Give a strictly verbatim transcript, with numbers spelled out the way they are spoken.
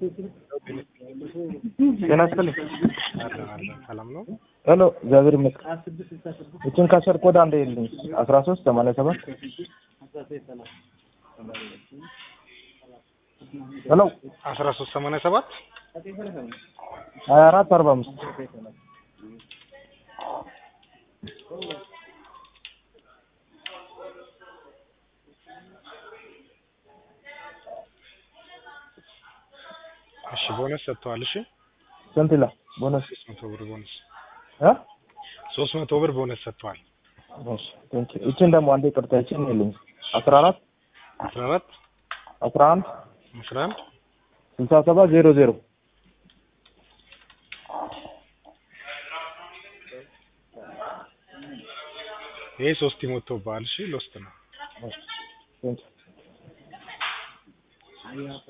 ጤና ይስጥልኝ። ሰላም ነው? ሄሎ እግዚአብሔር ይመስገን። እችን ካሸር ኮድ አንዴ ይልኝ አስራ ሶስት ሰማንያ ሰባት ሄሎ አስራ ሶስት ሰማንያ ሰባት ሀያ አራት አርባ አምስት እሺ ቦነስ ሰጥቷል። እሺ ስንት ይላል ቦነስ? ሶስት መቶ ብር ቦነስ እ ሶስት መቶ ብር ቦነስ ሰጥቷል። እሺ ቴንክ ዩ። እችን ደግሞ አንዴ ቅርታ እችን ይልኝ አስራ አራት አስራ አራት አስራ አንድ አስራ አንድ ስልሳ ሰባት ዜሮ ዜሮ ይሄ ሶስት ይሞቶባል። እሺ ሎስት ነው። ቴንክ ዩ